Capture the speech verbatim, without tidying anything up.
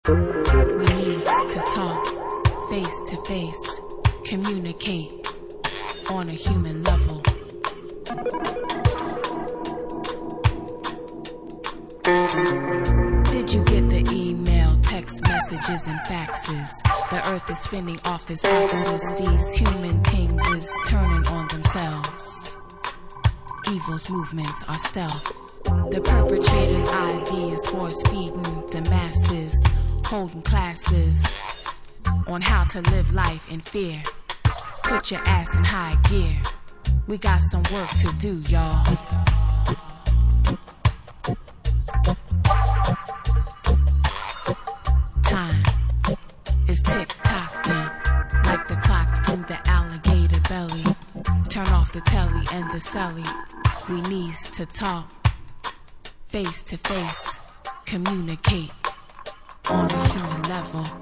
We need to talk face to face, communicate on a human level. Did you get the email, text messages, and faxes? The earth is spinning off its axis. These human things is turning on themselves. Evil's movements are stealth. The perpetrator's ideas force feeding the masses, holding classes on how to live life in fear. Put your ass in high gear. We got some work to do, y'all. Time is tick-tocking like the clock in the alligator belly. Turn off the telly and the celly. We needs to talk face to face, communicate on a human level.